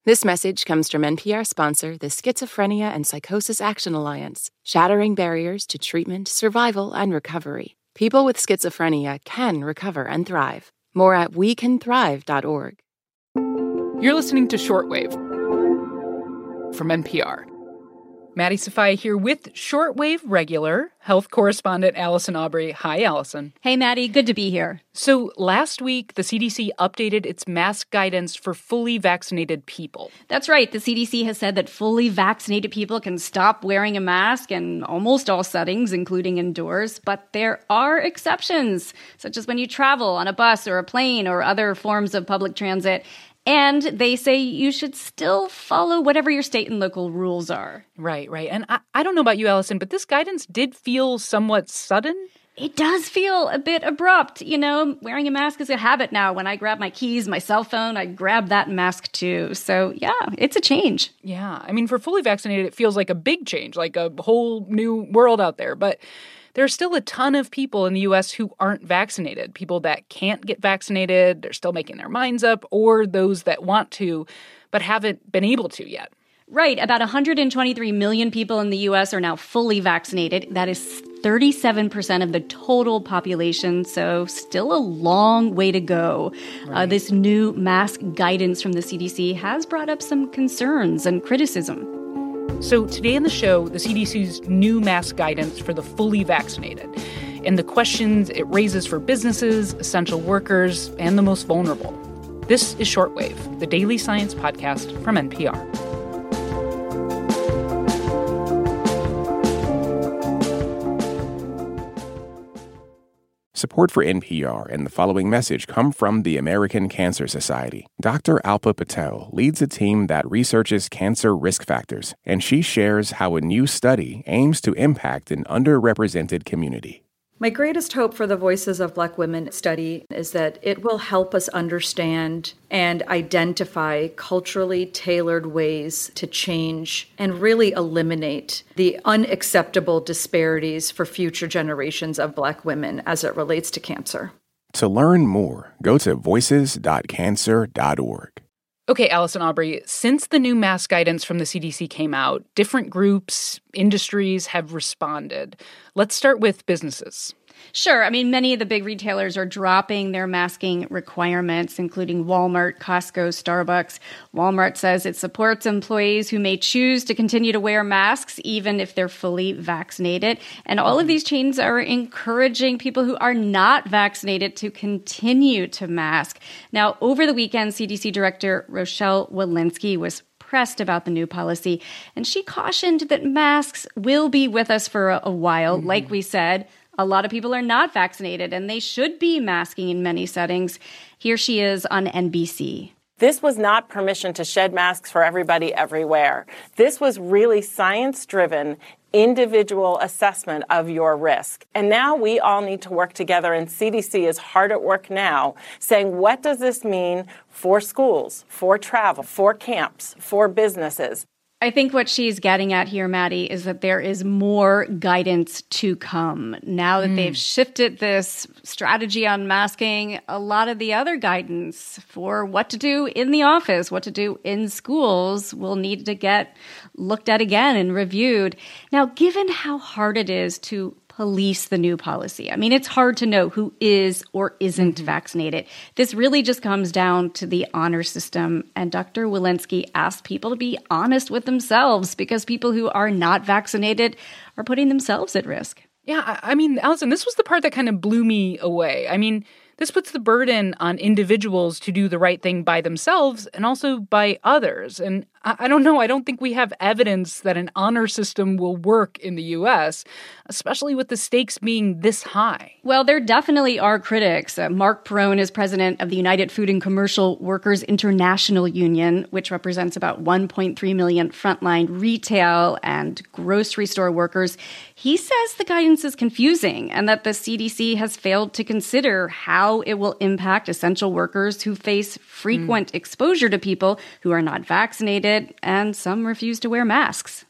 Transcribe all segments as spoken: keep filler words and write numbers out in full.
This message comes from N P R sponsor, the Schizophrenia and Psychosis Action Alliance, shattering barriers to treatment, survival, and recovery. People with schizophrenia can recover and thrive. More at we can thrive dot org. You're listening to Shortwave from N P R. Maddie Sofia here with Shortwave regular health correspondent Allison Aubrey. Hi, Allison. Hey, Maddie. Good to be here. So last week, the C D C updated its mask guidance for fully vaccinated people. That's right. The C D C has said that fully vaccinated people can stop wearing a mask in almost all settings, including indoors. But there are exceptions, such as when you travel on a bus or a plane or other forms of public transit. And they say you should still follow whatever your state and local rules are. Right, right. And I, I don't know about you, Allison, but this guidance did feel somewhat sudden. It does feel a bit abrupt. You know, wearing a mask is a habit now. When I grab my keys, my cell phone, I grab that mask too. So, yeah, it's a change. Yeah. I mean, for fully vaccinated, it feels like a big change, like a whole new world out there. But there are still a ton of people in the U S who aren't vaccinated, people that can't get vaccinated, they're still making their minds up, or those that want to but haven't been able to yet. Right. About one hundred twenty-three million people in the U S are now fully vaccinated. That is thirty-seven percent of the total population, so still a long way to go. Right. Uh, this new mask guidance from the C D C has brought up some concerns and criticism. So today in the show, the C D C's new mask guidance for the fully vaccinated and the questions it raises for businesses, essential workers, and the most vulnerable. This is Shortwave, the daily science podcast from N P R. Support for N P R and the following message come from the American Cancer Society. Doctor Alpa Patel leads a team that researches cancer risk factors, and she shares how a new study aims to impact an underrepresented community. My greatest hope for the Voices of Black Women study is that it will help us understand and identify culturally tailored ways to change and really eliminate the unacceptable disparities for future generations of Black women as it relates to cancer. To learn more, go to voices dot cancer dot org. Okay, Allison Aubrey, since the new mask guidance from the C D C came out, different groups, industries have responded. Let's start with businesses. Sure. I mean, many of the big retailers are dropping their masking requirements, including Walmart, Costco, Starbucks. Walmart says it supports employees who may choose to continue to wear masks, even if they're fully vaccinated. And all of these chains are encouraging people who are not vaccinated to continue to mask. Now, over the weekend, C D C Director Rochelle Walensky was pressed about the new policy, and she cautioned that masks will be with us for a, a while. Mm-hmm. Like we said, a lot of people are not vaccinated, and they should be masking in many settings. Here she is on N B C. This was not permission to shed masks for everybody everywhere. This was really science-driven, individual assessment of your risk. And now we all need to work together, and C D C is hard at work now saying, what does this mean for schools, for travel, for camps, for businesses? I think what she's getting at here, Maddie, is that there is more guidance to come. Now that mm. they've shifted this strategy on masking, a lot of the other guidance for what to do in the office, what to do in schools will need to get looked at again and reviewed. Now, given how hard it is to police the new policy. I mean, it's hard to know who is or isn't mm-hmm. vaccinated. This really just comes down to the honor system. And Doctor Walensky asked people to be honest with themselves because people who are not vaccinated are putting themselves at risk. Yeah, I, I mean, Allison, this was the part that kind of blew me away. I mean, this puts the burden on individuals to do the right thing by themselves and also by others. And I, I don't know, I don't think we have evidence that an honor system will work in the U S, especially with the stakes being this high. Well, there definitely are critics. Uh, Mark Perrone is president of the United Food and Commercial Workers International Union, which represents about one point three million frontline retail and grocery store workers. He says the guidance is confusing and that the C D C has failed to consider how it will impact essential workers who face frequent mm. exposure to people who are not vaccinated, and some refuse to wear masks.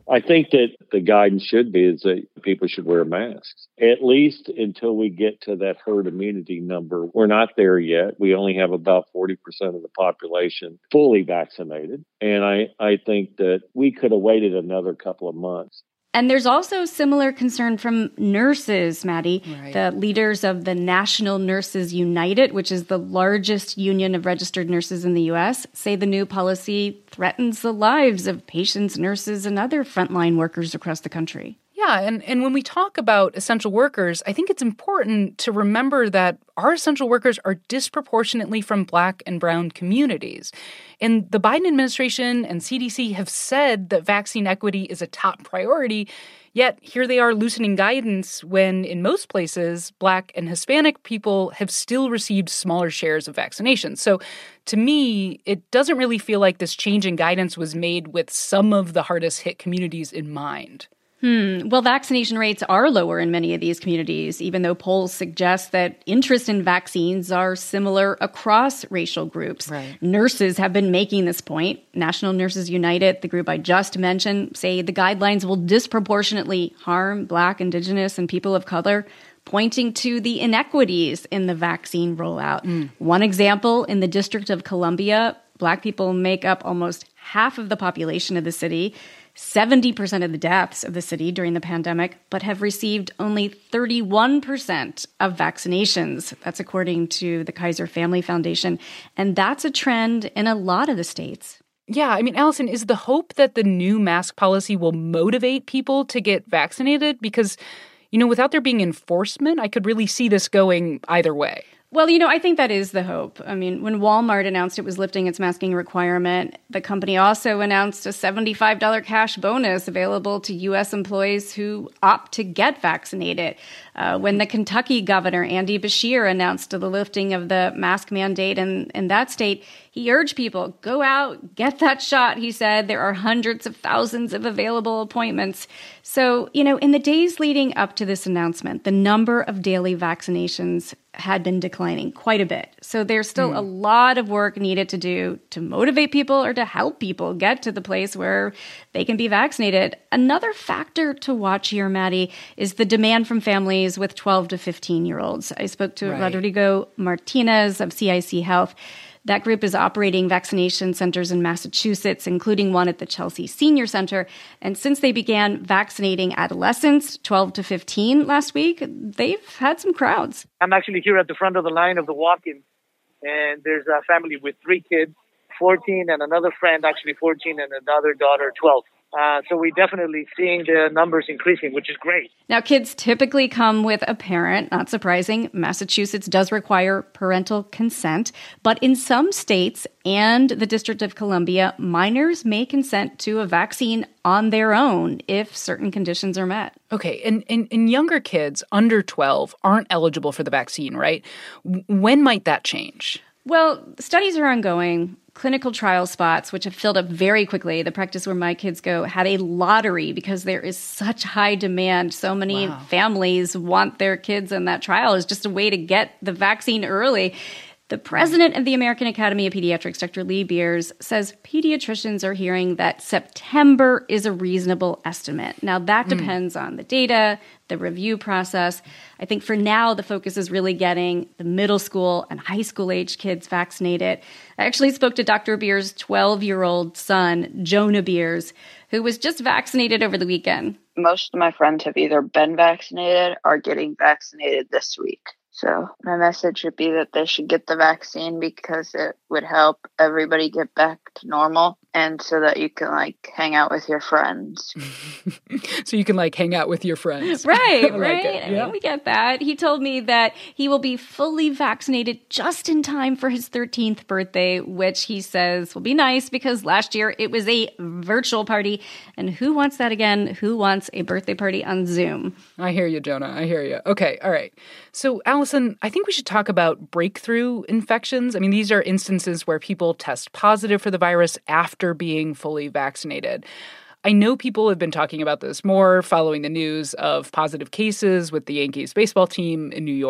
I think that the guidance should be is that people should wear masks, at least until we get to that herd immunity number. We're not there yet. We only have about forty percent of the population fully vaccinated. And I, I think that we could have waited another couple of months. And there's also similar concern from nurses, Maddie. Right. The leaders of the National Nurses United, which is the largest union of registered nurses in the U S, say the new policy threatens the lives of patients, nurses, and other frontline workers across the country. Yeah, and, and when we talk about essential workers, I think it's important to remember that our essential workers are disproportionately from Black and brown communities. And the Biden administration and C D C have said that vaccine equity is a top priority, yet here they are loosening guidance when, in most places, Black and Hispanic people have still received smaller shares of vaccinations. So to me, it doesn't really feel like this change in guidance was made with some of the hardest hit communities in mind. Hmm. Well, vaccination rates are lower in many of these communities, even though polls suggest that interest in vaccines are similar across racial groups. Right. Nurses have been making this point. National Nurses United, the group I just mentioned, say the guidelines will disproportionately harm Black, Indigenous, and people of color, pointing to the inequities in the vaccine rollout. Mm. One example, in the District of Columbia, Black people make up almost half of the population of the city, seventy percent of the deaths of the city during the pandemic, but have received only thirty-one percent of vaccinations. That's according to the Kaiser Family Foundation. And that's a trend in a lot of the states. Yeah, I mean, Allison, is the hope that the new mask policy will motivate people to get vaccinated? Because, you know, without there being enforcement, I could really see this going either way. Well, you know, I think that is the hope. I mean, when Walmart announced it was lifting its masking requirement, the company also announced a seventy-five dollars cash bonus available to U S employees who opt to get vaccinated. Uh, when the Kentucky governor, Andy Beshear, announced the lifting of the mask mandate in, in that state, he urged people, go out, get that shot, he said. There are hundreds of thousands of available appointments. So, you know, in the days leading up to this announcement, the number of daily vaccinations had been declining quite a bit. So there's still mm. a lot of work needed to do to motivate people or to help people get to the place where they can be vaccinated. Another factor to watch here, Maddie, is the demand from families with twelve to fifteen-year-olds. I spoke to right. Rodrigo Martinez of C I C Health. That group is operating vaccination centers in Massachusetts, including one at the Chelsea Senior Center. And since they began vaccinating adolescents, twelve to fifteen last week, they've had some crowds. I'm actually here at the front of the line of the walk-in, and there's a family with three kids, fourteen, and another friend, actually fourteen, and another daughter, twelve. Uh, so we're definitely seeing the numbers increasing, which is great. Now, kids typically come with a parent. Not surprising. Massachusetts does require parental consent. But in some states and the District of Columbia, minors may consent to a vaccine on their own if certain conditions are met. Okay, and, and, and younger kids under twelve aren't eligible for the vaccine, right? When might that change? Well, studies are ongoing. Clinical trial spots, which have filled up very quickly. The practice where my kids go had a lottery because there is such high demand. So many wow. families want their kids in that trial. It's just a way to get the vaccine early. The president of the American Academy of Pediatrics, Doctor Lee Beers, says pediatricians are hearing that September is a reasonable estimate. Now, that mm. depends on the data, the review process. I think for now, the focus is really getting the middle school and high school age kids vaccinated. I actually spoke to Doctor Beers' twelve-year-old son, Jonah Beers, who was just vaccinated over the weekend. Most of my friends have either been vaccinated or getting vaccinated this week. So my message would be that they should get the vaccine because it would help everybody get back to normal and so that you can, like, hang out with your friends. So you can, like, hang out with your friends. Right, like right. It. I yeah. mean, we get that. He told me that he will be fully vaccinated just in time for his thirteenth birthday, which he says will be nice because last year it was a virtual party. And who wants that again? Who wants a birthday party on Zoom? I hear you, Jonah. I hear you. Okay, all right. So, Allison, I think we should talk about breakthrough infections. I mean, these are instances where people test positive for the virus after being fully vaccinated. I know people have been talking about this more following the news of positive cases with the Yankees baseball team in New York.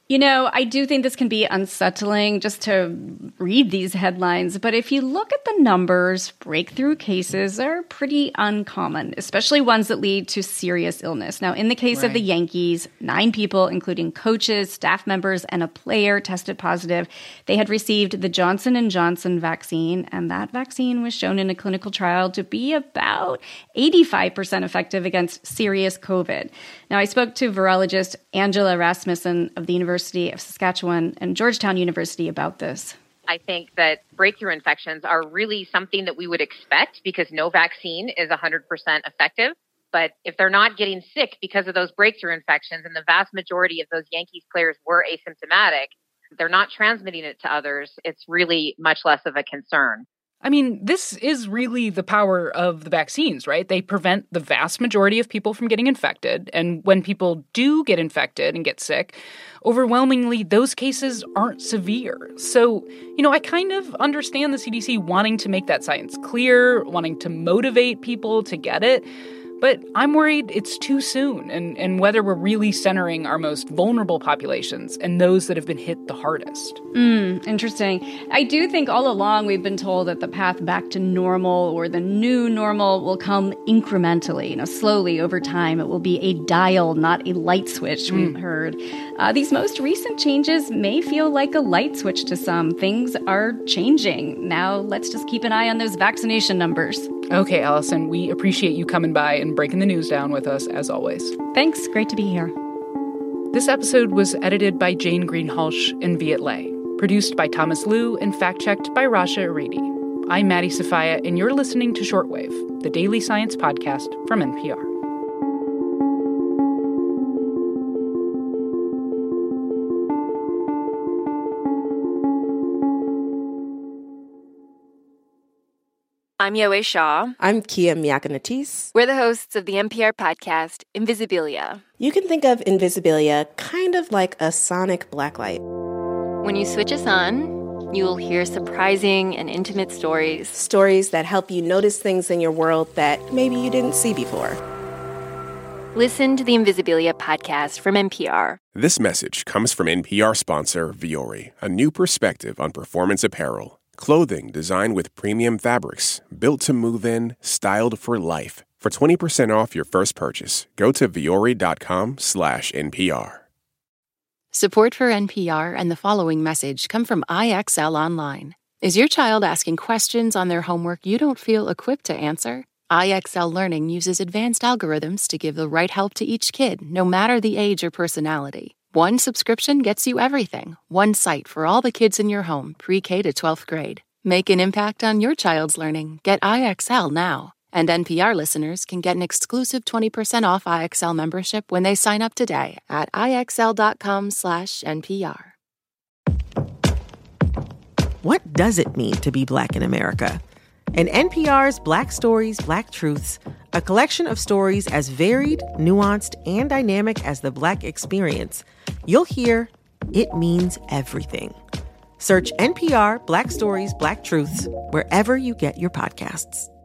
You know, I do think this can be unsettling just to read these headlines, but if you look at the numbers, breakthrough cases are pretty uncommon, especially ones that lead to serious illness. Now, in the case right. of the Yankees, nine people, including coaches, staff members, and a player, tested positive. They had received the Johnson and Johnson vaccine, and that vaccine was shown in a clinical trial to be about eighty-five percent effective against serious COVID. Now, I spoke to virologist Angela Rasmussen of the University University of Saskatchewan and Georgetown University about this. I think that breakthrough infections are really something that we would expect because no vaccine is one hundred percent effective. But if they're not getting sick because of those breakthrough infections, and the vast majority of those Yankees players were asymptomatic, they're not transmitting it to others, it's really much less of a concern. I mean, this is really the power of the vaccines, right? They prevent the vast majority of people from getting infected. And when people do get infected and get sick, overwhelmingly, those cases aren't severe. So, you know, I kind of understand the C D C wanting to make that science clear, wanting to motivate people to get it. But I'm worried it's too soon, and, and whether we're really centering our most vulnerable populations and those that have been hit the hardest. Mm, interesting. I do think all along we've been told that the path back to normal or the new normal will come incrementally, you know, slowly over time. It will be a dial, not a light switch, we've mm. heard. Uh, these most recent changes may feel like a light switch to some. Things are changing. Now let's just keep an eye on those vaccination numbers. Okay, Allison, we appreciate you coming by and breaking the news down with us, as always. Thanks. Great to be here. This episode was edited by Jane Greenhalgh and Viet Le, produced by Thomas Liu, and fact-checked by Rasha Aridi. I'm Maddie Sofia, and you're listening to Shortwave, the daily science podcast from N P R. I'm Yowei Shaw. I'm Kia Miakanatis. We're the hosts of the N P R podcast, Invisibilia. You can think of Invisibilia kind of like a sonic blacklight. When you switch us on, you'll hear surprising and intimate stories. Stories that help you notice things in your world that maybe you didn't see before. Listen to the Invisibilia podcast from N P R. This message comes from N P R sponsor Vuori, a new perspective on performance apparel. Clothing designed with premium fabrics, built to move in, styled for life. For twenty percent off your first purchase, go to vuori.com slash NPR. Support for N P R and the following message come from I X L Online. Is your child asking questions on their homework you don't feel equipped to answer? I X L Learning uses advanced algorithms to give the right help to each kid, no matter the age or personality. One subscription gets you everything. One site for all the kids in your home, pre-K to twelfth grade. Make an impact on your child's learning. Get I X L now. And N P R listeners can get an exclusive twenty percent off I X L membership when they sign up today at IXL.com slash NPR. What does it mean to be Black in America? In N P R's Black Stories, Black Truths, a collection of stories as varied, nuanced, and dynamic as the Black experience, you'll hear it means everything. Search N P R Black Stories, Black Truths wherever you get your podcasts.